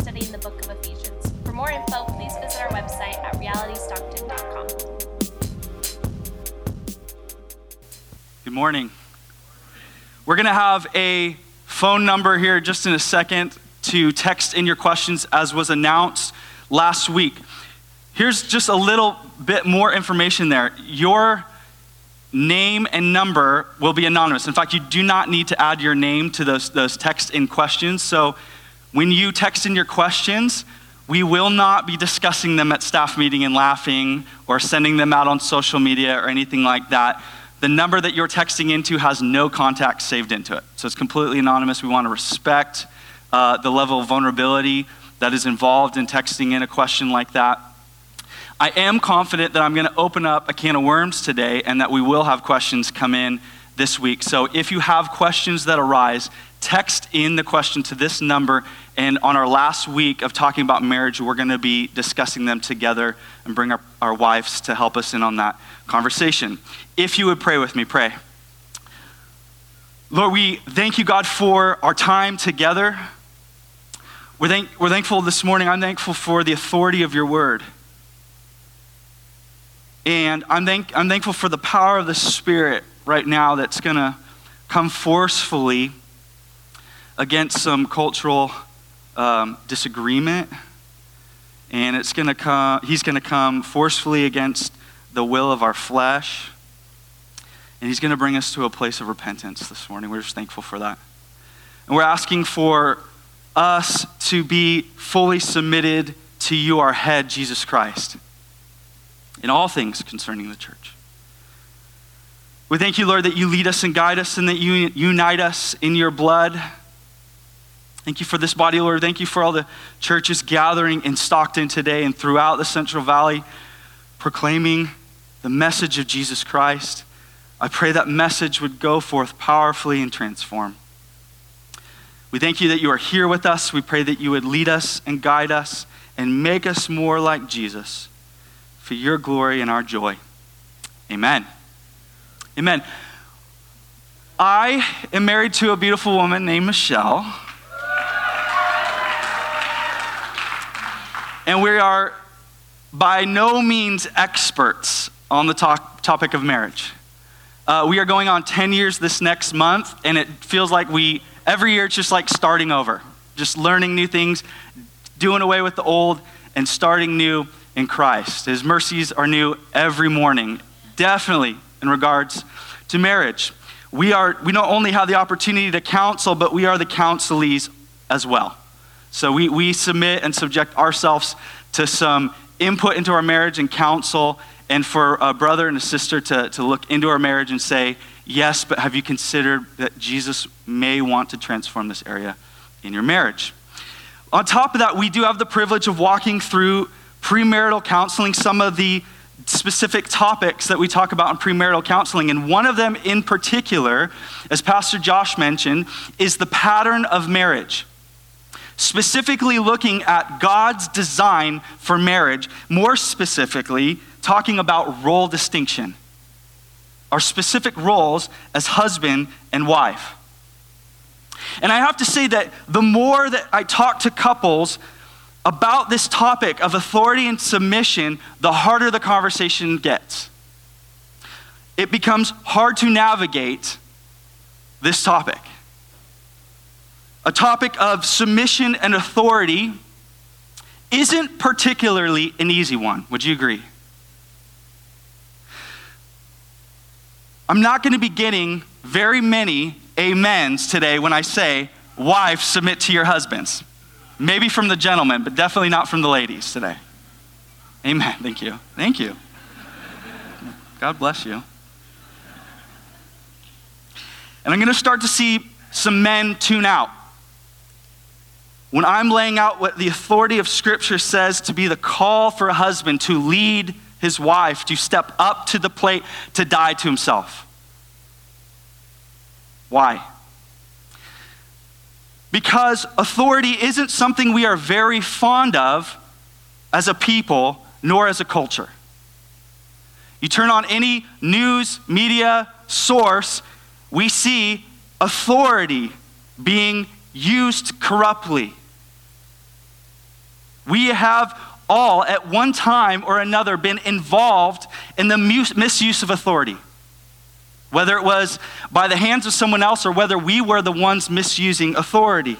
studying the book of Ephesians. For more info, please visit our website at realitystockton.com. Good morning. We're going to have a phone number here just in a second to text in your questions as was announced last week. Here's just a little bit more information there. Your name and number will be anonymous. In fact, you do not need to add your name to those text in questions. So when you text in your questions, we will not be discussing them at staff meeting and laughing or sending them out on social media or anything like that. The number that you're texting into has no contact saved into it. So it's completely anonymous. We want to respect the level of vulnerability that is involved in texting in a question like that. I am confident that I'm going to open up a can of worms today and that we will have questions come in this week. So if you have questions that arise, text in the question to this number. And on our last week of talking about marriage, we're going to be discussing them together and bring our wives to help us in on that conversation. If you would pray with me, pray. Lord, we thank you, God, for our time together. We're thankful this morning. I'm thankful for the authority of your word. And I'm thankful for the power of the Spirit right now that's going to come forcefully against some cultural disagreement. And he's going to come forcefully against the will of our flesh. And he's going to bring us to a place of repentance this morning. We're just thankful for that. And we're asking for us to be fully submitted to you, our head, Jesus Christ, in all things concerning the church. We thank you, Lord, that you lead us and guide us and that you unite us in your blood. Thank you for this body, Lord. Thank you for all the churches gathering in Stockton today and throughout the Central Valley, proclaiming the message of Jesus Christ. I pray that message would go forth powerfully and transform. We thank you that you are here with us. We pray that you would lead us and guide us and make us more like Jesus for your glory and our joy. Amen. Amen. I am married to a beautiful woman named Michelle. And we are by no means experts on the topic of marriage. We are going on 10 years this next month, and it feels like every year it's just like starting over, just learning new things, doing away with the old, and starting new in Christ. His mercies are new every morning, definitely in regards to marriage. We don't only have the opportunity to counsel, but we are the counselees as well. So we submit and subject ourselves to some input into our marriage and counsel, and for a brother and a sister to look into our marriage and say, yes, but have you considered that Jesus may want to transform this area in your marriage? On top of that, we do have the privilege of walking through premarital counseling, some of the specific topics that we talk about in premarital counseling. And one of them in particular, as Pastor Josh mentioned, is the pattern of marriage. Specifically looking at God's design for marriage, more specifically talking about role distinction, our specific roles as husband and wife. And I have to say that the more that I talk to couples about this topic of authority and submission, the harder the conversation gets. It becomes hard to navigate this topic. A topic of submission and authority isn't particularly an easy one. Would you agree? I'm not going to be getting very many amens today when I say, wives, submit to your husbands. Maybe from the gentlemen, but definitely not from the ladies today. Amen. Thank you. Thank you. God bless you. And I'm going to start to see some men tune out when I'm laying out what the authority of Scripture says to be the call for a husband to lead his wife, to step up to the plate, to die to himself. Why? Because authority isn't something we are very fond of as a people, nor as a culture. You turn on any news, media source, we see authority being used corruptly. We have all, at one time or another, been involved in the misuse of authority. Whether it was by the hands of someone else or whether we were the ones misusing authority.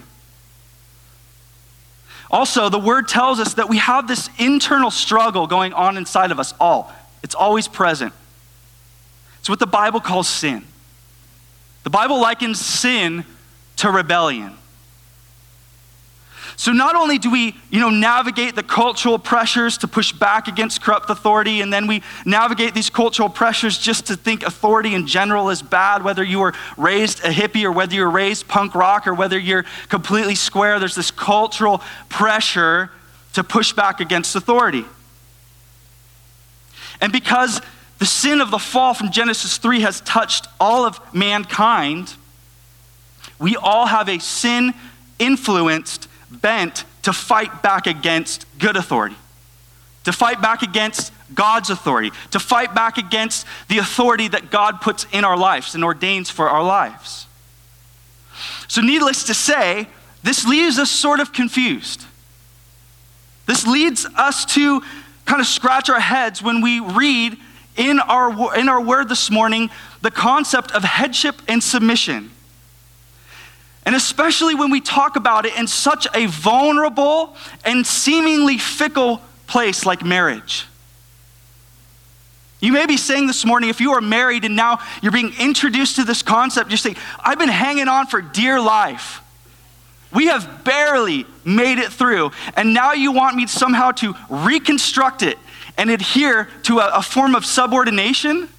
Also, the word tells us that we have this internal struggle going on inside of us all. It's always present. It's what the Bible calls sin. The Bible likens sin to rebellion. So not only do we, navigate the cultural pressures to push back against corrupt authority, and then we navigate these cultural pressures just to think authority in general is bad, whether you were raised a hippie or whether you were raised punk rock or whether you're completely square, there's this cultural pressure to push back against authority. And because the sin of the fall from Genesis 3 has touched all of mankind, we all have a sin-influenced bent to fight back against good authority, to fight back against God's authority, to fight back against the authority that God puts in our lives and ordains for our lives. So needless to say, this leaves us sort of confused. This leads us to kind of scratch our heads when we read in our word this morning the concept of headship and submission. And especially when we talk about it in such a vulnerable and seemingly fickle place like marriage. You may be saying this morning, if you are married and now you're being introduced to this concept, you're saying, I've been hanging on for dear life. We have barely made it through, and now you want me somehow to reconstruct it and adhere to a form of subordination?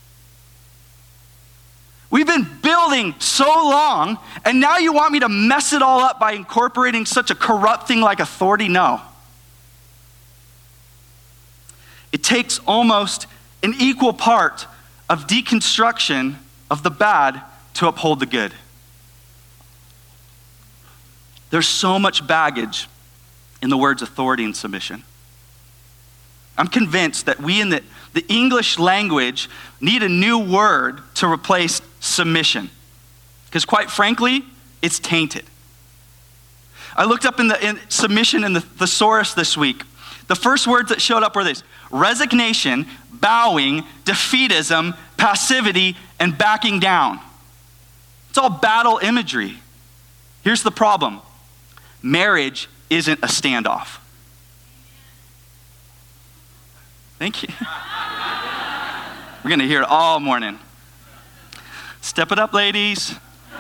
We've been building so long, and now you want me to mess it all up by incorporating such a corrupt thing like authority? No. It takes almost an equal part of deconstruction of the bad to uphold the good. There's so much baggage in the words authority and submission. I'm convinced that we in the English language need a new word to replace submission. Because quite frankly, it's tainted. I looked up in submission in the thesaurus this week. The first words that showed up were this: resignation, bowing, defeatism, passivity, and backing down. It's all battle imagery. Here's the problem. Marriage isn't a standoff. Thank you. We're going to hear it all morning. Step it up, ladies.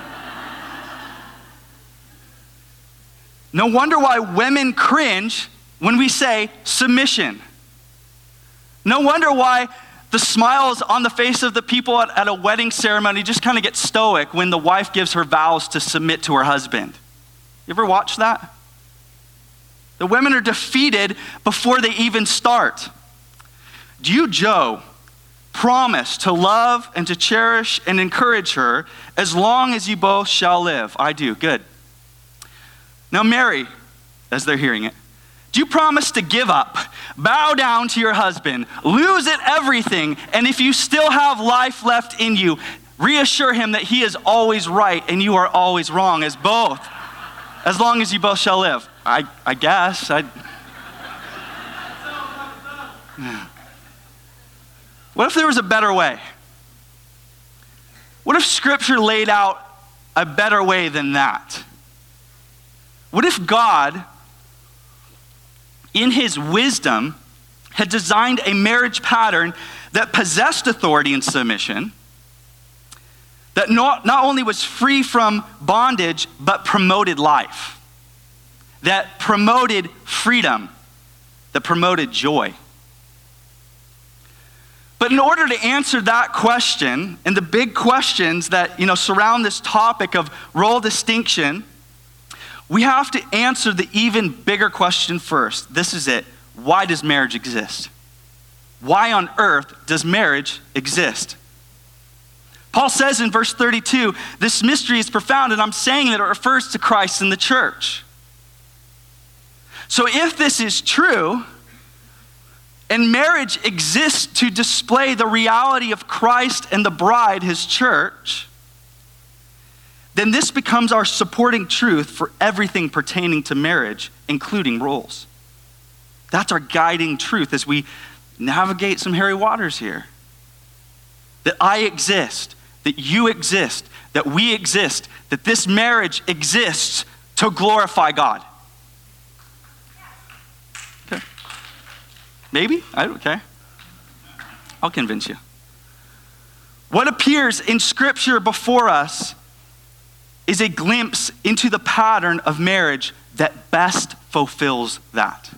No wonder why women cringe when we say submission. No wonder why the smiles on the face of the people at a wedding ceremony just kind of get stoic when the wife gives her vows to submit to her husband. You ever watch that? The women are defeated before they even start. Do you, Joe, promise to love and to cherish and encourage her as long as you both shall live? I do. Good. Now, Mary, as they're hearing it, do you promise to give up, bow down to your husband, lose it everything, and if you still have life left in you, reassure him that he is always right and you are always wrong, as long as you both shall live? I guess. What if there was a better way? What if Scripture laid out a better way than that? What if God, in his wisdom, had designed a marriage pattern that possessed authority and submission, that not only was free from bondage, but promoted life, that promoted freedom, that promoted joy? But in order to answer that question and the big questions that surround this topic of role distinction, we have to answer the even bigger question first. This is it. Why does marriage exist? Why on earth does marriage exist? Paul says in verse 32, this mystery is profound, and I'm saying that it refers to Christ and the church. So if this is true, and marriage exists to display the reality of Christ and the bride, his church, then this becomes our supporting truth for everything pertaining to marriage, including roles. That's our guiding truth as we navigate some hairy waters here. That I exist, that you exist, that we exist, that this marriage exists to glorify God. Okay. Maybe? Okay. I'll convince you. What appears in Scripture before us is a glimpse into the pattern of marriage that best fulfills that.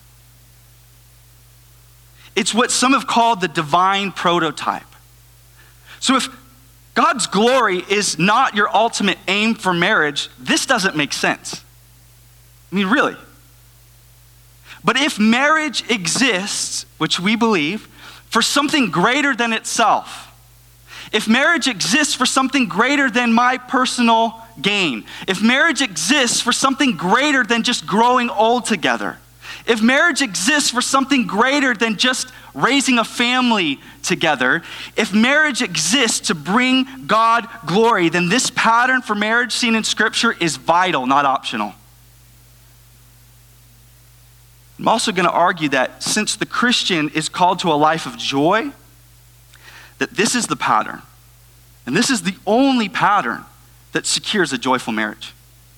It's what some have called the divine prototype. So if God's glory is not your ultimate aim for marriage, this doesn't make sense. I mean, really. But if marriage exists, which we believe, for something greater than itself, if marriage exists for something greater than my personal gain, if marriage exists for something greater than just growing old together, if marriage exists for something greater than just raising a family together, if marriage exists to bring God glory, then this pattern for marriage seen in Scripture is vital, not optional. I'm also going to argue that since the Christian is called to a life of joy, that this is the pattern. And this is the only pattern that secures a joyful marriage.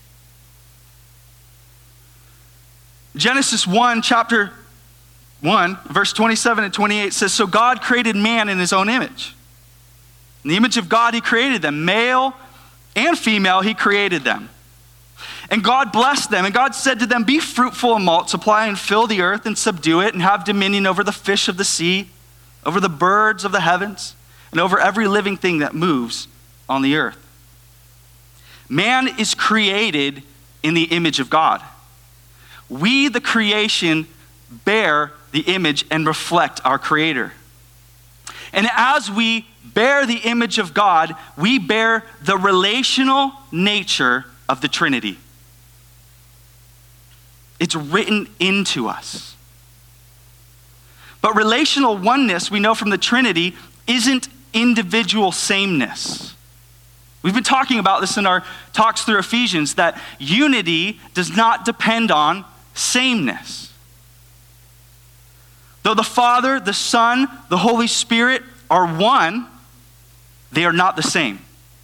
Genesis 1, chapter 1, verse 27 and 28 says, "So God created man in his own image. In the image of God he created them. Male and female he created them. And God blessed them, and God said to them, 'Be fruitful and multiply and fill the earth and subdue it and have dominion over the fish of the sea, over the birds of the heavens, and over every living thing that moves on the earth.'" Man is created in the image of God. We, the creation, bear the image and reflect our Creator. And as we bear the image of God, we bear the relational nature of the Trinity. It's written into us. But relational oneness, we know from the Trinity, isn't individual sameness. We've been talking about this in our talks through Ephesians, that unity does not depend on sameness. Though the Father, the Son, the Holy Spirit are one, they are not the same.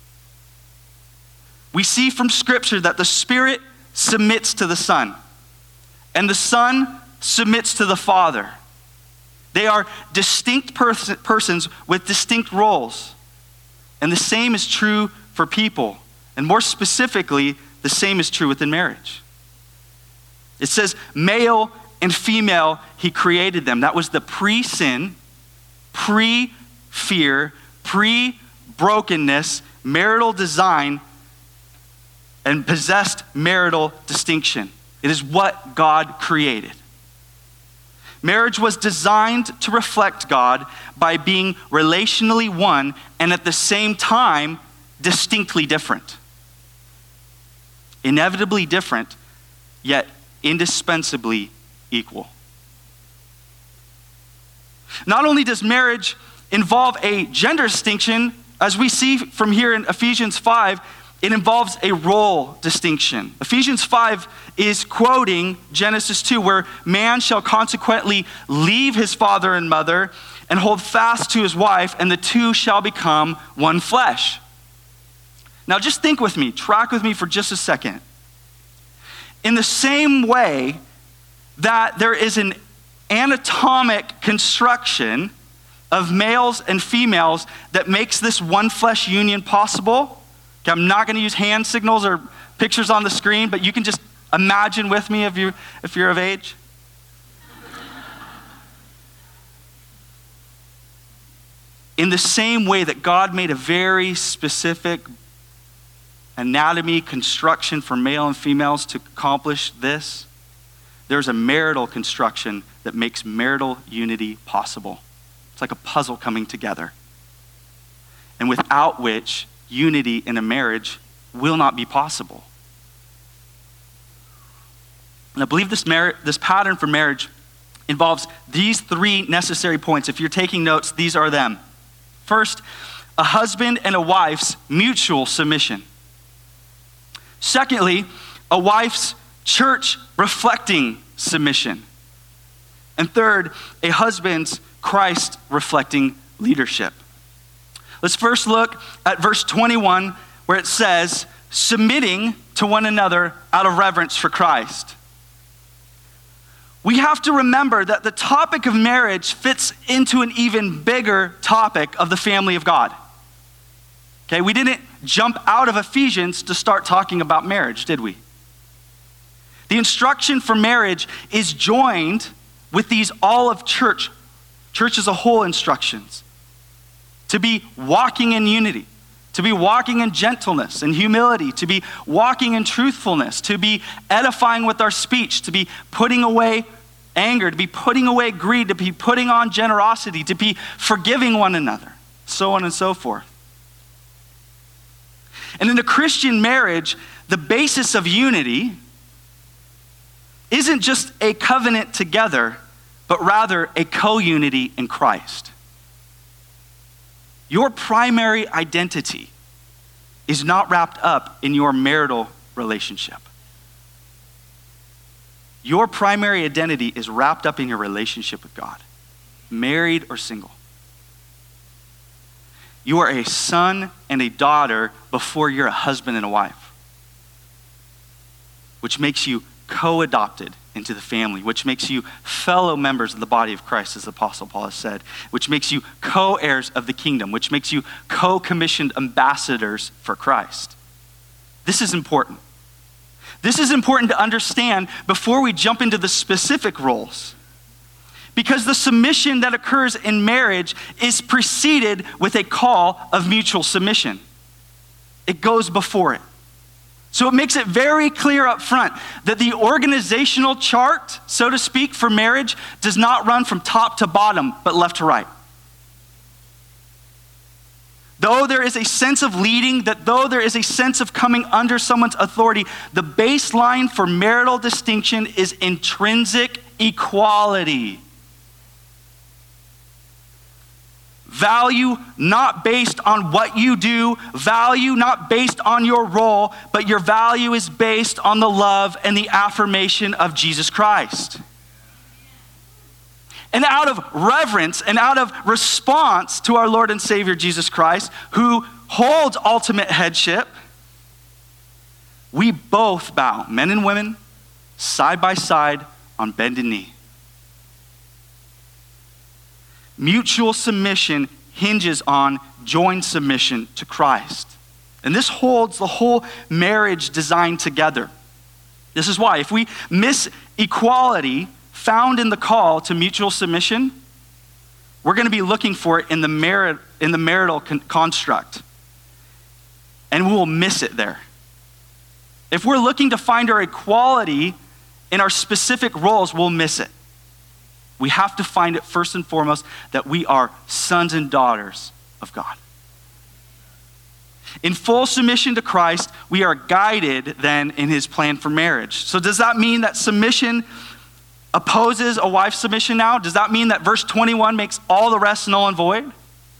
We see from Scripture that the Spirit submits to the Son, and the Son submits to the Father. They are distinct persons with distinct roles. And the same is true for people. And more specifically, the same is true within marriage. It says, male and female, he created them. That was the pre-sin, pre-fear, pre-brokenness, marital design, and possessed marital distinction. It is what God created. Marriage was designed to reflect God by being relationally one and at the same time distinctly different. Inevitably different, yet indispensably equal. Not only does marriage involve a gender distinction, as we see from here in Ephesians 5, it involves a role distinction. Ephesians 5 is quoting Genesis 2, where man shall consequently leave his father and mother and hold fast to his wife, and the two shall become one flesh. Now just think with me, track with me for just a second. In the same way that there is an anatomic construction of males and females that makes this one flesh union possible. Okay, I'm not going to use hand signals or pictures on the screen, but you can just imagine with me if you're of age. In the same way that God made a very specific anatomy construction for male and females to accomplish this, there's a marital construction that makes marital unity possible. It's like a puzzle coming together, and without which unity in a marriage will not be possible. And I believe this pattern for marriage involves these three necessary points. If you're taking notes, these are them. First, a husband and a wife's mutual submission. Secondly, a wife's church reflecting submission. And third, a husband's Christ-reflecting leadership. Let's first look at verse 21, where it says, submitting to one another out of reverence for Christ. We have to remember that the topic of marriage fits into an even bigger topic of the family of God. Okay, we didn't jump out of Ephesians to start talking about marriage, did we? The instruction for marriage is joined with these all of church as a whole instructions. To be walking in unity, to be walking in gentleness and humility, to be walking in truthfulness, to be edifying with our speech, to be putting away anger, to be putting away greed, to be putting on generosity, to be forgiving one another, so on and so forth. And in a Christian marriage, the basis of unity isn't just a covenant together, but rather a co-unity in Christ. Your primary identity is not wrapped up in your marital relationship. Your primary identity is wrapped up in your relationship with God, married or single. You are a son and a daughter before you're a husband and a wife, which makes you co-adopted into the family, which makes you fellow members of the body of Christ, as the Apostle Paul has said, which makes you co-heirs of the kingdom, which makes you co-commissioned ambassadors for Christ. This is important. This is important to understand before we jump into the specific roles. Because the submission that occurs in marriage is preceded with a call of mutual submission. It goes before it. So it makes it very clear up front that the organizational chart, so to speak, for marriage does not run from top to bottom, but left to right. Though there is a sense of leading, though there is a sense of coming under someone's authority, the baseline for marital distinction is intrinsic equality. Value not based on what you do, value not based on your role, but your value is based on the love and the affirmation of Jesus Christ. And out of reverence and out of response to our Lord and Savior Jesus Christ, who holds ultimate headship, we both bow, men and women, side by side on bended knee. Mutual submission hinges on joined submission to Christ. And this holds the whole marriage design together. This is why if we miss equality found in the call to mutual submission, we're going to be looking for it in the marital construct. And we will miss it there. If we're looking to find our equality in our specific roles, we'll miss it. We have to find it first and foremost that we are sons and daughters of God. In full submission to Christ, we are guided then in his plan for marriage. So does that mean that submission opposes a wife's submission now? Does that mean that verse 21 makes all the rest null and void?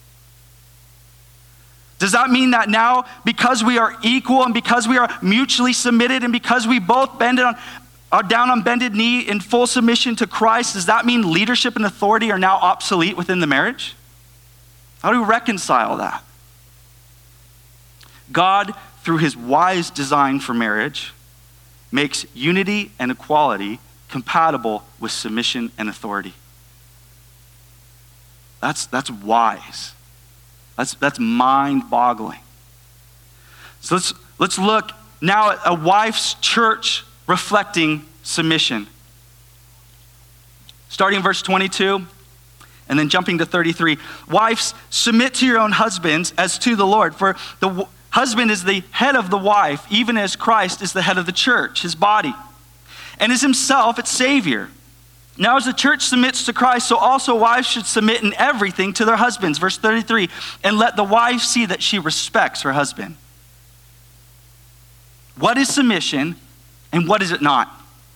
Does that mean that now, because we are equal and because we are mutually submitted and because we both are down on bended knee in full submission to Christ, does that mean leadership and authority are now obsolete within the marriage? How do we reconcile that? God, through his wise design for marriage, makes unity and equality compatible with submission and authority. That's wise. That's mind-boggling. So let's look now at a wife's church reflecting submission. Starting in verse 22 and then jumping to 33. Wives, submit to your own husbands as to the Lord, for the husband is the head of the wife, even as Christ is the head of the church, his body, and is himself its Savior. Now as the church submits to Christ, so also wives should submit in everything to their husbands. Verse 33, and let the wife see that she respects her husband. What is submission and what is it not?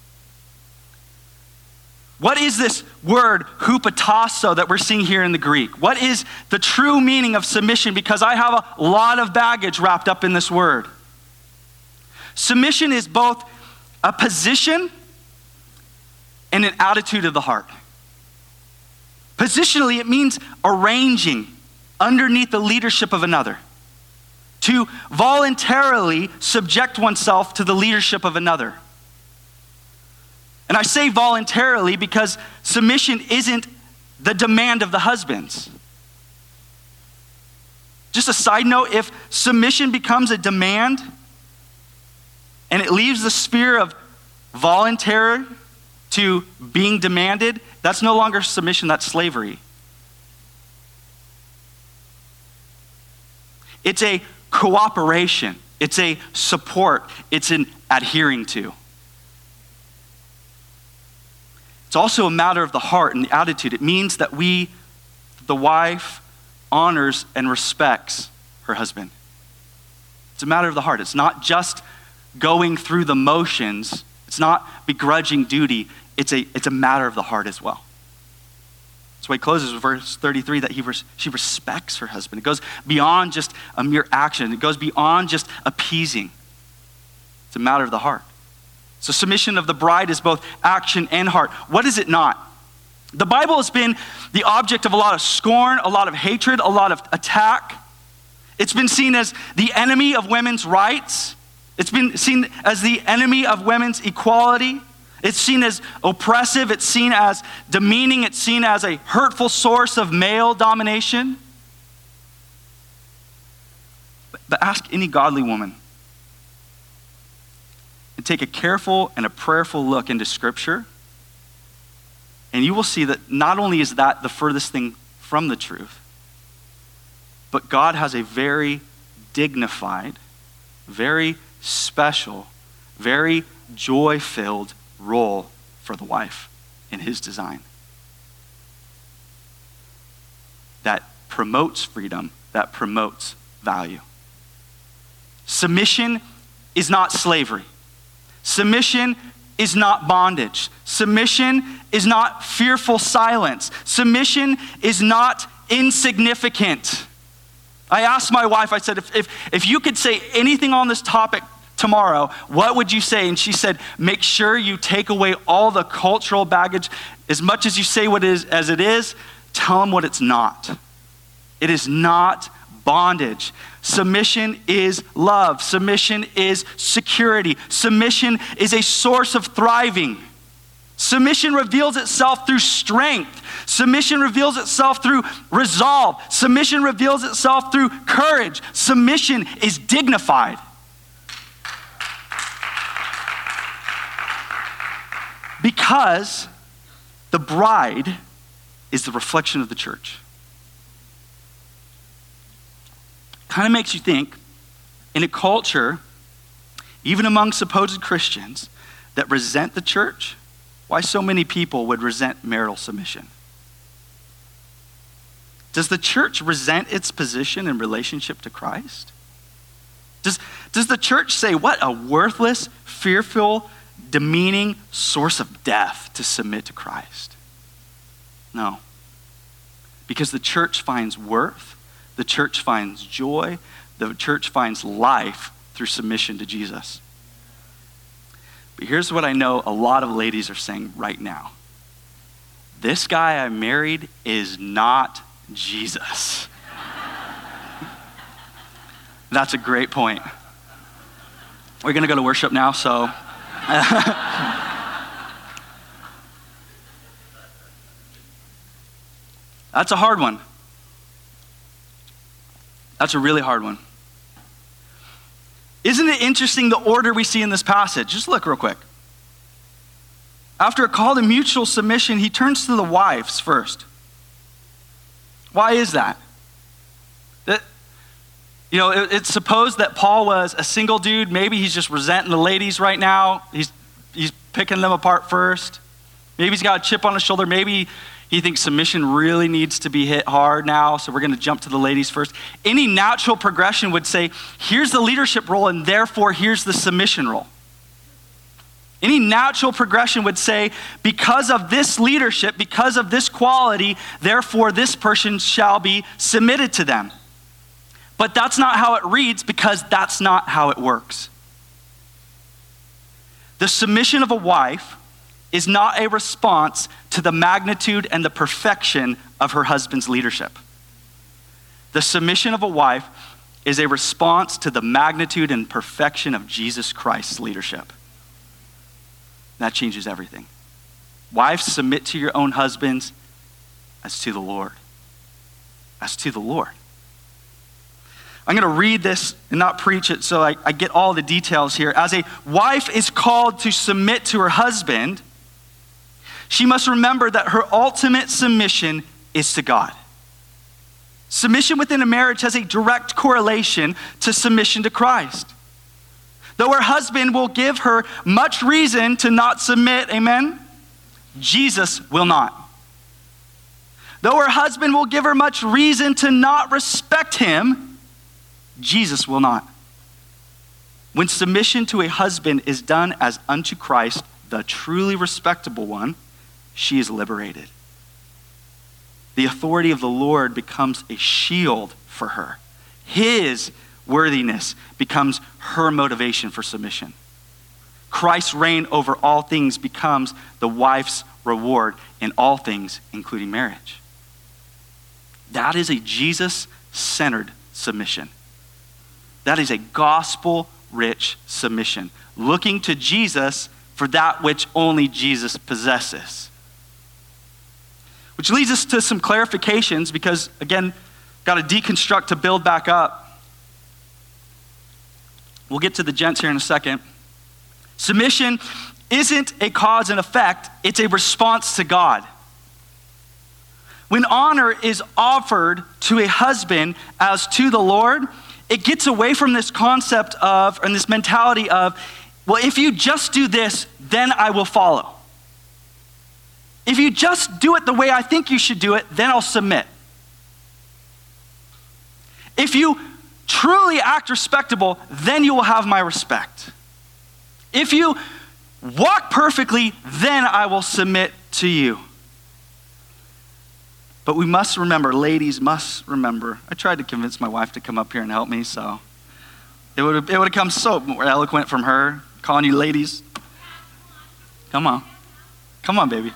What is this word hupotasso that we're seeing here in the Greek? What is the true meaning of submission? Because I have a lot of baggage wrapped up in this word. Submission is both a position and an attitude of the heart. Positionally, it means arranging underneath the leadership of another. To voluntarily subject oneself to the leadership of another. And I say voluntarily because submission isn't the demand of the husbands. Just a side note, if submission becomes a demand and it leaves the sphere of voluntary to being demanded, that's no longer submission, that's slavery. It's a cooperation, it's a support, it's an adhering to. It's also a matter of the heart and the attitude. It means that the wife, honors and respects her husband. It's a matter of the heart. It's not just going through the motions. It's not begrudging duty. It's a matter of the heart as well. That's why he closes with verse 33, that she respects her husband. It goes beyond just a mere action. It goes beyond just appeasing. It's a matter of the heart. So submission of the bride is both action and heart. What is it not? The Bible has been the object of a lot of scorn, a lot of hatred, a lot of attack. It's been seen as the enemy of women's rights. It's been seen as the enemy of women's equality. It's seen as oppressive. It's seen as demeaning. It's seen as a hurtful source of male domination. But ask any godly woman and take a careful and a prayerful look into Scripture, and you will see that not only is that the furthest thing from the truth, but God has a very dignified, very special, very joy-filled role for the wife in his design. That promotes freedom, that promotes value. Submission is not slavery. Submission is not bondage. Submission is not fearful silence. Submission is not insignificant. I asked my wife, I said, if you could say anything on this topic tomorrow, what would you say? And she said, make sure you take away all the cultural baggage. As much as you say what it is as it is, tell them what it's not. It is not bondage. Submission is love. Submission is security. Submission is a source of thriving. Submission reveals itself through strength. Submission reveals itself through resolve. Submission reveals itself through courage. Submission is dignified. Because the bride is the reflection of the church. Kind of makes you think, in a culture, even among supposed Christians, that resent the church, why so many people would resent marital submission. Does the church resent its position in relationship to Christ? Does the church say, what a worthless, fearful, demeaning source of death to submit to Christ? No. Because the church finds worth, the church finds joy, the church finds life through submission to Jesus. But here's what I know a lot of ladies are saying right now. This guy I married is not Jesus. That's a great point. We're going to go to worship now, so. That's a hard one. That's a really hard one. Isn't it interesting the order we see in this passage? Just look real quick. After a call to mutual submission, he turns to the wives first. Why is that? It's supposed that Paul was a single dude. Maybe he's just resenting the ladies right now. He's picking them apart first. Maybe he's got a chip on his shoulder. Maybe he thinks submission really needs to be hit hard now, so we're going to jump to the ladies first. Any natural progression would say, here's the leadership role, and therefore here's the submission role. Any natural progression would say, because of this leadership, because of this quality, therefore this person shall be submitted to them. But that's not how it reads, because that's not how it works. The submission of a wife is not a response to the magnitude and the perfection of her husband's leadership. The submission of a wife is a response to the magnitude and perfection of Jesus Christ's leadership. That changes everything. Wives, submit to your own husbands as to the Lord. As to the Lord. I'm going to read this and not preach it so I get all the details here. As a wife is called to submit to her husband, she must remember that her ultimate submission is to God. Submission within a marriage has a direct correlation to submission to Christ. Though her husband will give her much reason to not submit, amen, Jesus will not. Though her husband will give her much reason to not respect him, Jesus will not. When submission to a husband is done as unto Christ, the truly respectable one, she is liberated. The authority of the Lord becomes a shield for her. His worthiness becomes her motivation for submission. Christ's reign over all things becomes the wife's reward in all things, including marriage. That is a Jesus-centered submission. That is a gospel-rich submission, looking to Jesus for that which only Jesus possesses. Which leads us to some clarifications because, again, got to deconstruct to build back up. We'll get to the gents here in a second. Submission isn't a cause and effect, it's a response to God. When honor is offered to a husband as to the Lord, it gets away from this concept of, and this mentality of, well, if you just do this, then I will follow. If you just do it the way I think you should do it, then I'll submit. If you truly act respectable, then you will have my respect. If you walk perfectly, then I will submit to you. But we must remember, ladies must remember. I tried to convince my wife to come up here and help me, so it would have come so more eloquent from her, calling you ladies. Come on. Come on, baby.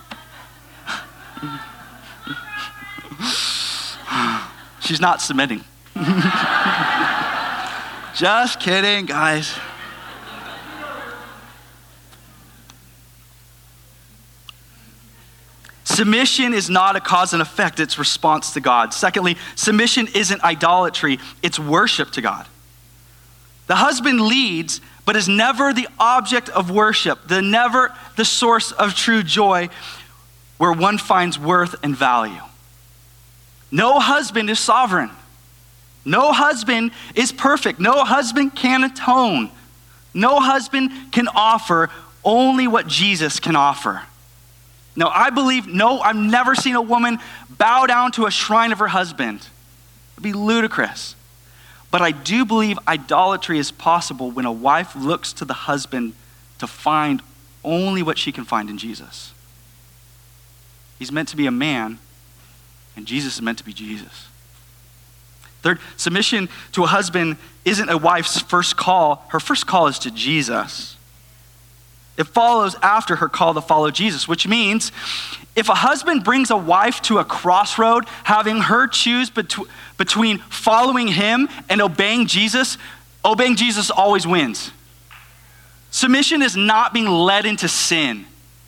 She's not submitting. Just kidding, guys. Submission is not a cause and effect, it's response to God. Secondly, submission isn't idolatry, it's worship to God. The husband leads, but is never the object of worship, never the source of true joy where one finds worth and value. No husband is sovereign. No husband is perfect. No husband can atone. No husband can offer only what Jesus can offer. Now, I've never seen a woman bow down to a shrine of her husband. It'd be ludicrous. But I do believe idolatry is possible when a wife looks to the husband to find only what she can find in Jesus. He's meant to be a man, and Jesus is meant to be Jesus. Third, submission to a husband isn't a wife's first call. Her first call is to Jesus. It follows after her call to follow Jesus, which means if a husband brings a wife to a crossroad, having her choose between following him and obeying Jesus always wins. Submission is not being led into sin.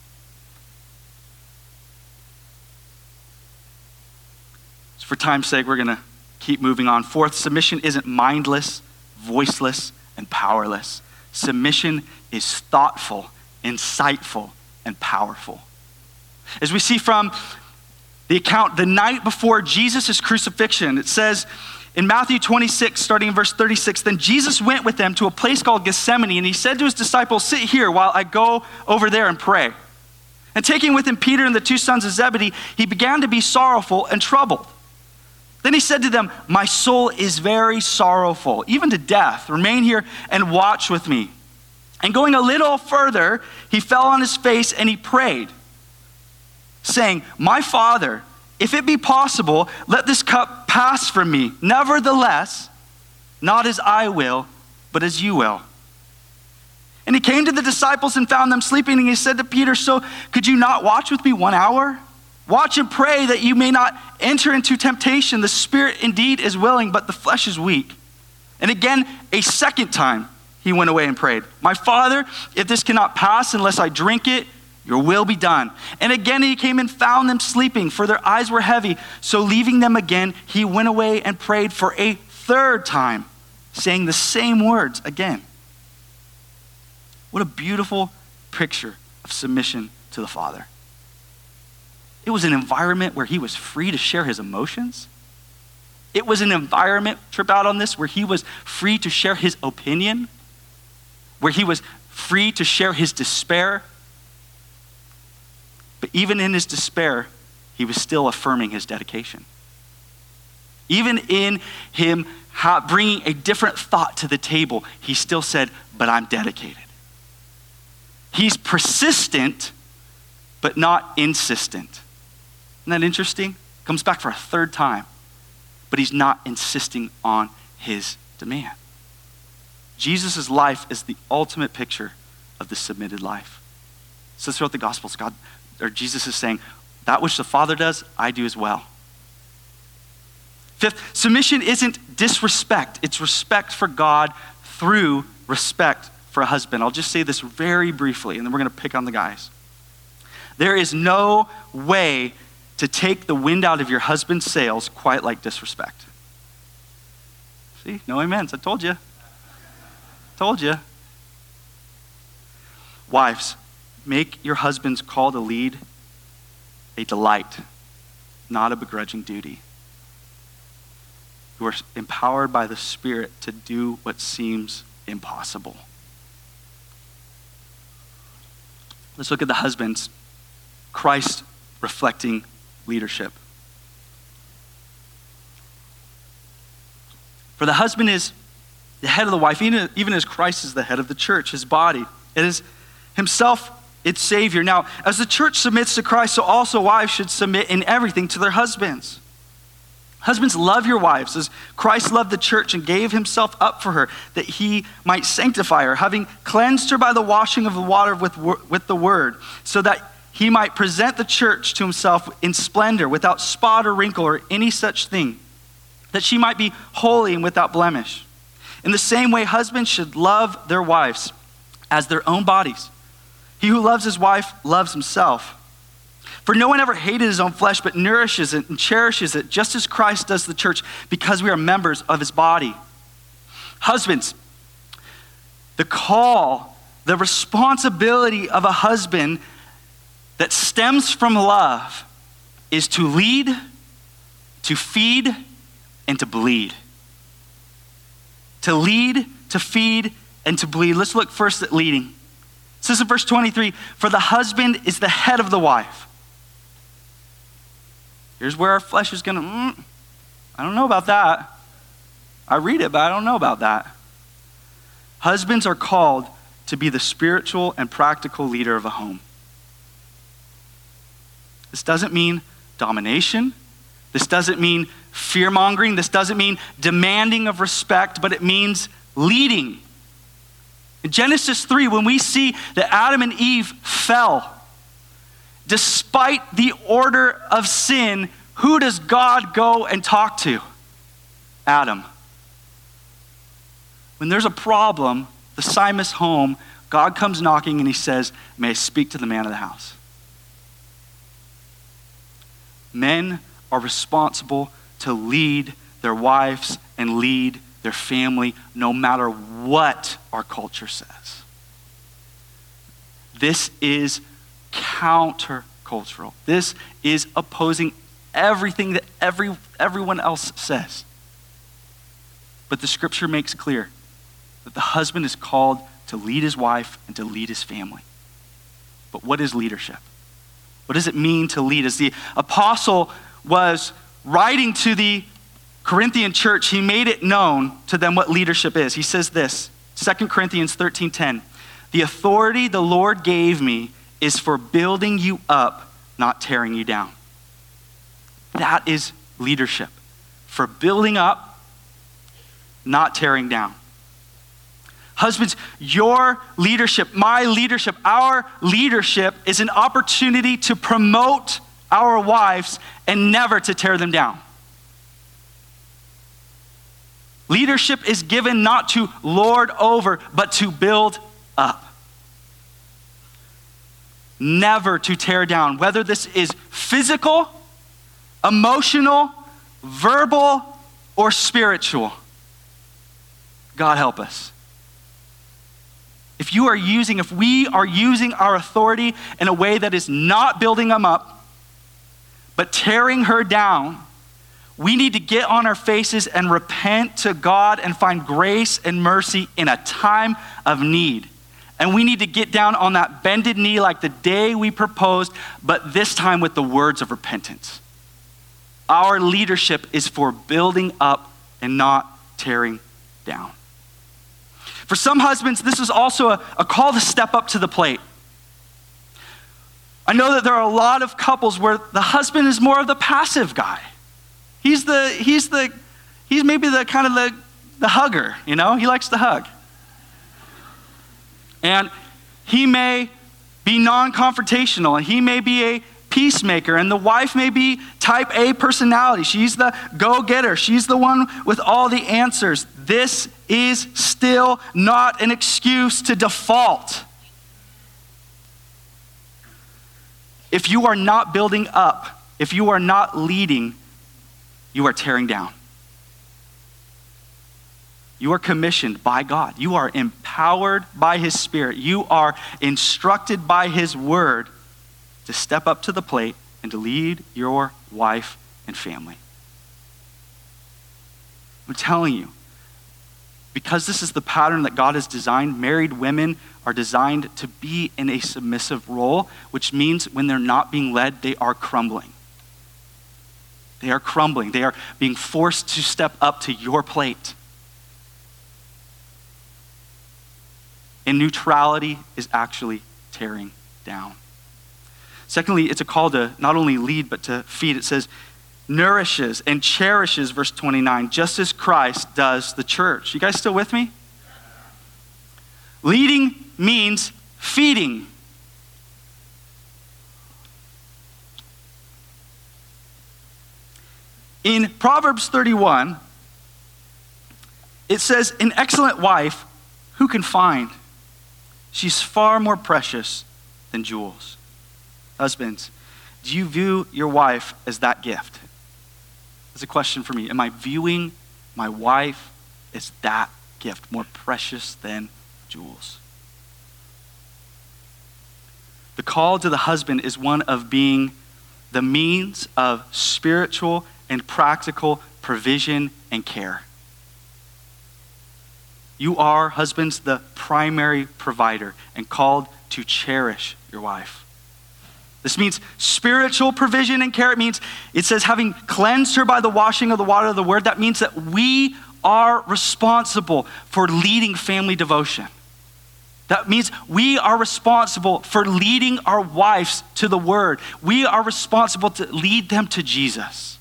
So for time's sake, we're going to keep moving on. Fourth, submission isn't mindless, voiceless, and powerless. Submission is thoughtful, insightful, and powerful. As we see from the account the night before Jesus' crucifixion, it says in Matthew 26, starting in verse 36, then Jesus went with them to a place called Gethsemane, and he said to his disciples, sit here while I go over there and pray. And taking with him Peter and the two sons of Zebedee, he began to be sorrowful and troubled. Then he said to them, my soul is very sorrowful, even to death. Remain here and watch with me. And going a little further, he fell on his face and he prayed, saying, my Father, if it be possible, let this cup pass from me. Nevertheless, not as I will, but as you will. And he came to the disciples and found them sleeping, and he said to Peter, so could you not watch with me 1 hour? Watch and pray that you may not enter into temptation. The spirit indeed is willing, but the flesh is weak. And again, a second time, he went away and prayed, my Father, if this cannot pass unless I drink it, your will be done. And again, he came and found them sleeping, for their eyes were heavy. So leaving them again, he went away and prayed for a third time, saying the same words again. What a beautiful picture of submission to the Father. It was an environment where he was free to share his emotions. It was an environment, trip out on this, where he was free to share his opinion, where he was free to share his despair. But even in his despair, he was still affirming his dedication. Even in him bringing a different thought to the table, he still said, but I'm dedicated. He's persistent, but not insistent. Isn't that interesting? Comes back for a third time, but he's not insisting on his demand. Jesus' life is the ultimate picture of the submitted life. So throughout the Gospels, Jesus is saying, that which the Father does, I do as well. Fifth, submission isn't disrespect. It's respect for God through respect for a husband. I'll just say this very briefly, and then we're going to pick on the guys. There is no way to take the wind out of your husband's sails quite like disrespect. See, no amens. I told you. Told you. Wives, make your husband's call to lead a delight, not a begrudging duty. You are empowered by the Spirit to do what seems impossible. Let's look at the husbands. Christ reflecting leadership. For the husband is the head of the wife, even as Christ is the head of the church, his body. It is himself its Savior. Now, as the church submits to Christ, so also wives should submit in everything to their husbands. Husbands, love your wives as Christ loved the church and gave himself up for her, that he might sanctify her, having cleansed her by the washing of the water with the word, so that he might present the church to himself in splendor, without spot or wrinkle or any such thing, that she might be holy and without blemish. In the same way, husbands should love their wives as their own bodies. He who loves his wife loves himself. For no one ever hated his own flesh, but nourishes it and cherishes it, just as Christ does the church, because we are members of his body. Husbands, the call, the responsibility of a husband that stems from love is to lead, to feed, and to bleed. To lead, to feed, and to bleed. Let's look first at leading. It says in verse 23, for the husband is the head of the wife. Here's where our flesh is gonna, I don't know about that. I read it, but I don't know about that. Husbands are called to be the spiritual and practical leader of a home. This doesn't mean domination. This doesn't mean fear-mongering. This doesn't mean demanding of respect, but it means leading. In Genesis 3, when we see that Adam and Eve fell, despite the order of sin, who does God go and talk to? Adam. When there's a problem, the Simon's home, God comes knocking and he says, may I speak to the man of the house? Men are responsible to lead their wives and lead their family no matter what our culture says. This is countercultural. This is opposing everything that everyone else says. But the scripture makes clear that the husband is called to lead his wife and to lead his family. But what is leadership? What does it mean to lead? As the apostle was writing to the Corinthian church, he made it known to them what leadership is. He says this, 2 Corinthians 13:10, the authority the Lord gave me is for building you up, not tearing you down. That is leadership. For building up, not tearing down. Husbands, your leadership, my leadership, our leadership is an opportunity to promote our wives and never to tear them down. Leadership is given not to lord over, but to build up. Never to tear down, whether this is physical, emotional, verbal, or spiritual. God help us. If we are using our authority in a way that is not building them up, but tearing her down, we need to get on our faces and repent to God and find grace and mercy in a time of need. And we need to get down on that bended knee like the day we proposed, but this time with the words of repentance. Our leadership is for building up and not tearing down. For some husbands, this is also a call to step up to the plate. I know that there are a lot of couples where the husband is more of the passive guy. He's maybe the kind of the hugger, you know? He likes to hug. And he may be non-confrontational, and he may be a peacemaker, and the wife may be type A personality. She's the go-getter. She's the one with all the answers. This is still not an excuse to default. If you are not building up, if you are not leading, you are tearing down. You are commissioned by God. You are empowered by His Spirit. You are instructed by His Word to step up to the plate and to lead your wife and family. I'm telling you, because this is the pattern that God has designed, married women are designed to be in a submissive role, which means when they're not being led, they are crumbling. They are crumbling. They are being forced to step up to your plate. And neutrality is actually tearing down. Secondly, it's a call to not only lead, but to feed. It says, nourishes and cherishes, verse 29, just as Christ does the church. You guys still with me? Leading means feeding. In Proverbs 31, it says, an excellent wife, who can find? She's far more precious than jewels. Husbands, do you view your wife as that gift? That's a question for me. Am I viewing my wife as that gift, more precious than jewels? The call to the husband is one of being the means of spiritual and practical provision and care. You are, husbands, the primary provider and called to cherish your wife. This means spiritual provision and care. It says having cleansed her by the washing of the water of the word. That means that we are responsible for leading family devotion. That means we are responsible for leading our wives to the word. We are responsible to lead them to Jesus.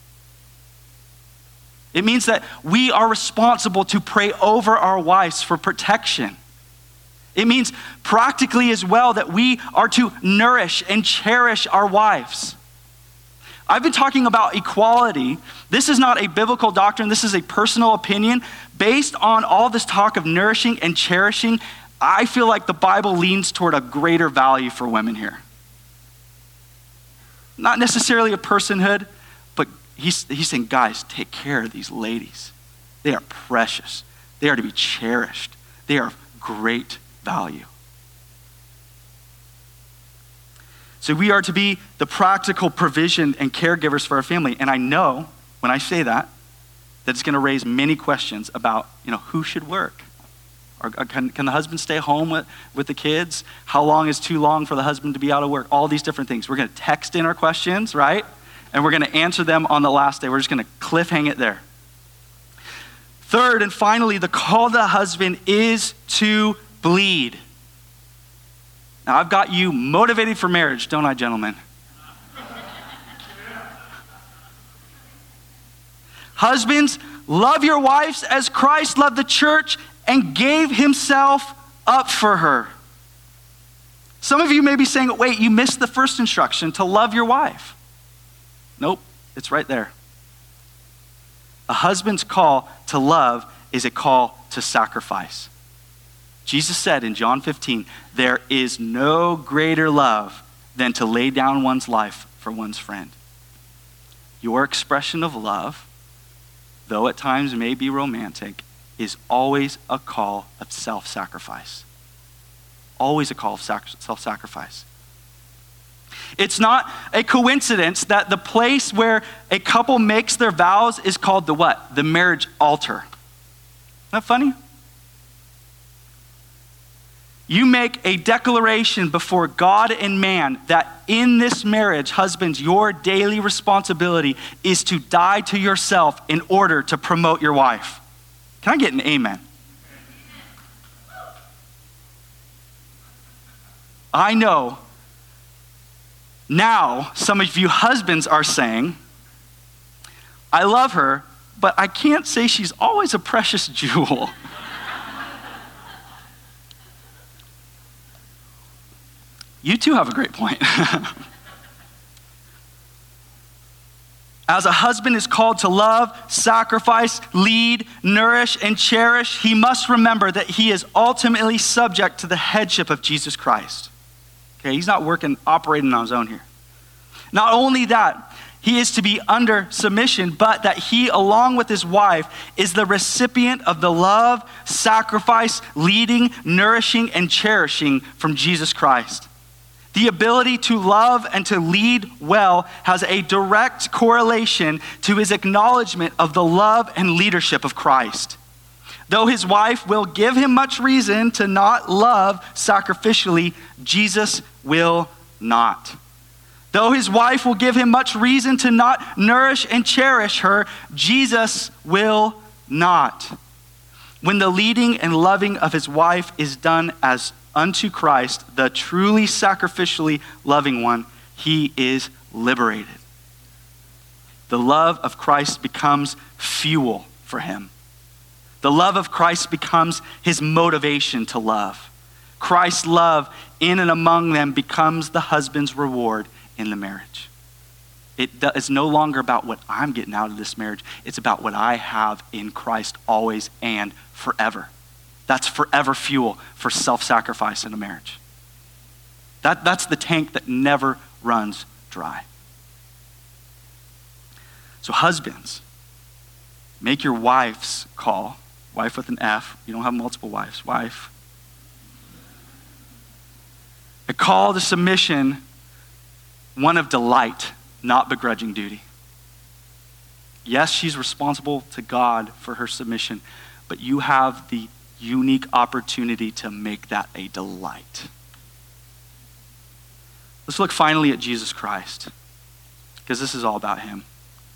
It means that we are responsible to pray over our wives for protection. It means practically as well that we are to nourish and cherish our wives. I've been talking about equality. This is not a biblical doctrine. This is a personal opinion. Based on all this talk of nourishing and cherishing, I feel like the Bible leans toward a greater value for women here. Not necessarily a personhood, but he's saying, guys, take care of these ladies. They are precious. They are to be cherished. They are of great value. So we are to be the practical provision and caregivers for our family. And I know when I say that it's going to raise many questions about, who should work? Or can the husband stay home with the kids? How long is too long for the husband to be out of work? All these different things. We're going to text in our questions, right? And we're going to answer them on the last day. We're just going to cliffhang it there. Third and finally, the call to the husband is to bleed. Now, I've got you motivated for marriage, don't I, gentlemen? Husbands, love your wives as Christ loved the church and gave himself up for her. Some of you may be saying, wait, you missed the first instruction to love your wife. Nope, it's right there. A husband's call to love is a call to sacrifice. Jesus said in John 15, there is no greater love than to lay down one's life for one's friend. Your expression of love, though at times may be romantic, is always a call of self-sacrifice. Always a call of self-sacrifice. It's not a coincidence that the place where a couple makes their vows is called the what? The marriage altar. Isn't that funny? You make a declaration before God and man that in this marriage, husbands, your daily responsibility is to die to yourself in order to promote your wife. Can I get an amen? I know now some of you husbands are saying, I love her, but I can't say she's always a precious jewel. You too have a great point. As a husband is called to love, sacrifice, lead, nourish, and cherish, he must remember that he is ultimately subject to the headship of Jesus Christ. Okay, he's not operating on his own here. Not only that, he is to be under submission, but that he, along with his wife, is the recipient of the love, sacrifice, leading, nourishing, and cherishing from Jesus Christ. The ability to love and to lead well has a direct correlation to his acknowledgement of the love and leadership of Christ. Though his wife will give him much reason to not love sacrificially, Jesus will not. Though his wife will give him much reason to not nourish and cherish her, Jesus will not. When the leading and loving of his wife is done as unto Christ, the truly sacrificially loving one, he is liberated. The love of Christ becomes fuel for him. The love of Christ becomes his motivation to love. Christ's love in and among them becomes the husband's reward in the marriage. It is no longer about what I'm getting out of this marriage. It's about what I have in Christ always and forever. That's forever fuel for self-sacrifice in a marriage. That's the tank that never runs dry. So husbands, make your wife's call, wife with an F, you don't have multiple wives, wife, a call to submission, one of delight, not begrudging duty. Yes, she's responsible to God for her submission, but you have the unique opportunity to make that a delight. Let's look finally at Jesus Christ, because this is all about him.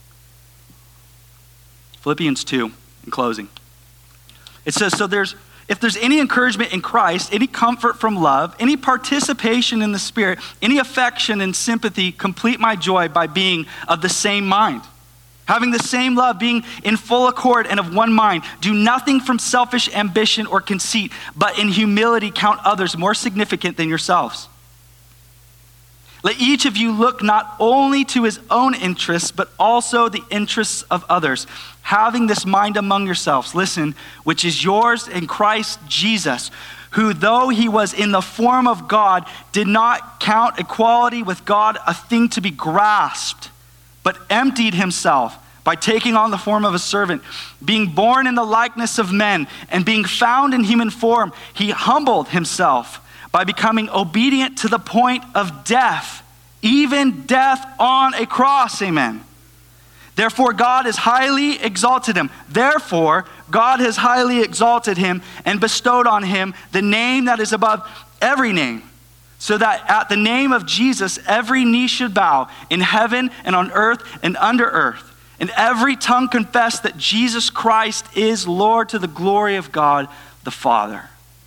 Philippians 2, in closing. It says, if there's any encouragement in Christ, any comfort from love, any participation in the Spirit, any affection and sympathy, complete my joy by being of the same mind. Having the same love, being in full accord and of one mind. Do nothing from selfish ambition or conceit, but in humility count others more significant than yourselves. Let each of you look not only to his own interests, but also the interests of others. Having this mind among yourselves, listen, which is yours in Christ Jesus, who though he was in the form of God, did not count equality with God a thing to be grasped, but emptied himself by taking on the form of a servant. Being born in the likeness of men and being found in human form, he humbled himself by becoming obedient to the point of death, even death on a cross, amen. Therefore, God has highly exalted him. Therefore, God has highly exalted him and bestowed on him the name that is above every name, so that at the name of Jesus, every knee should bow in heaven and on earth and under earth, and every tongue confess that Jesus Christ is Lord to the glory of God the Father.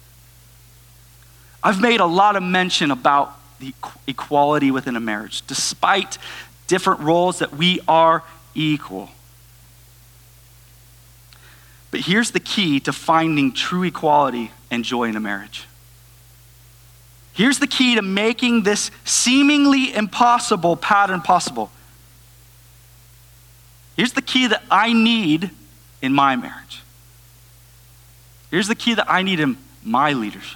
I've made a lot of mention about the equality within a marriage. Despite different roles, that we are equal. But here's the key to finding true equality and joy in a marriage. Here's the key to making this seemingly impossible pattern possible. Here's the key that I need in my marriage. Here's the key that I need in my leadership.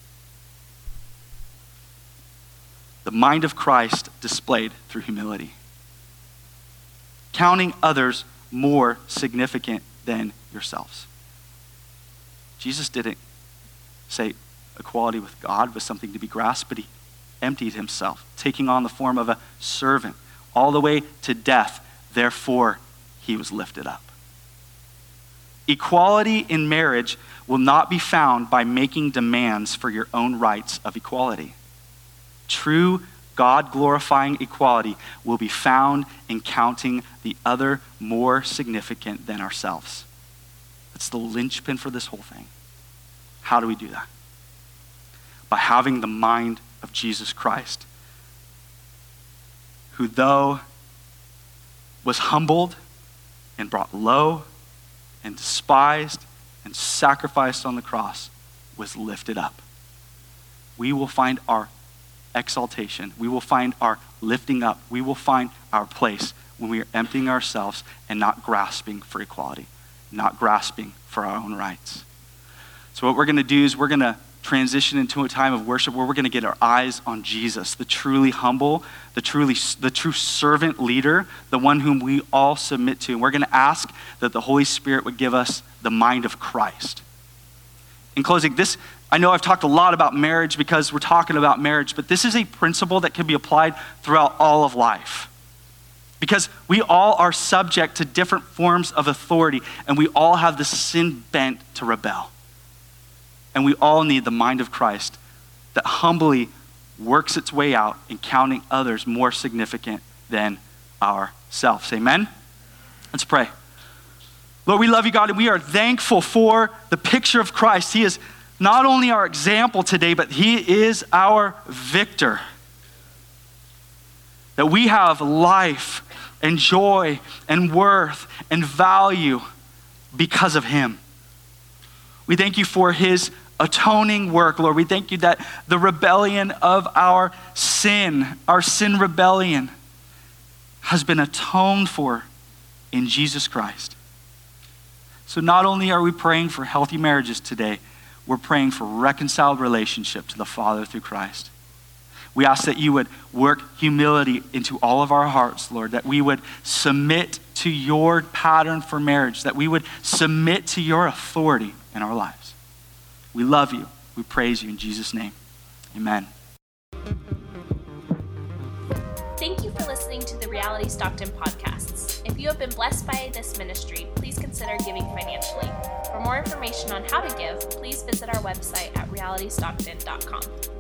The mind of Christ displayed through humility. Counting others more significant than yourselves. Jesus didn't say equality with God was something to be grasped, but he emptied himself, taking on the form of a servant all the way to death. Therefore, he was lifted up. Equality in marriage will not be found by making demands for your own rights of equality. True God-glorifying equality will be found in counting the other more significant than ourselves. That's the linchpin for this whole thing. How do we do that? By having the mind of Jesus Christ, who though was humbled and brought low and despised and sacrificed on the cross, was lifted up. We will find our exaltation. We will find our lifting up. We will find our place when we are emptying ourselves and not grasping for equality, not grasping for our own rights. So what we're going to do is we're going to transition into a time of worship where we're going to get our eyes on Jesus, the truly humble, the true servant leader, the one whom we all submit to. And we're going to ask that the Holy Spirit would give us the mind of Christ. In closing, I know I've talked a lot about marriage because we're talking about marriage, but this is a principle that can be applied throughout all of life. Because we all are subject to different forms of authority, and we all have the sin bent to rebel. And we all need the mind of Christ that humbly works its way out in counting others more significant than ourselves. Amen? Let's pray. Lord, we love you, God, and we are thankful for the picture of Christ. He is not only our example today, but he is our victor. That we have life and joy and worth and value because of him. We thank you for his atoning work, Lord. We thank you that the rebellion of our sin rebellion, has been atoned for in Jesus Christ. So not only are we praying for healthy marriages today, we're praying for reconciled relationship to the Father through Christ. We ask that you would work humility into all of our hearts, Lord, that we would submit to your pattern for marriage, that we would submit to your authority in our lives. We love you. We praise you in Jesus' name. Amen. Thank you for listening to the Reality Stockton podcasts. If you have been blessed by this ministry, please consider giving financially. For more information on how to give, please visit our website at realitystockton.com.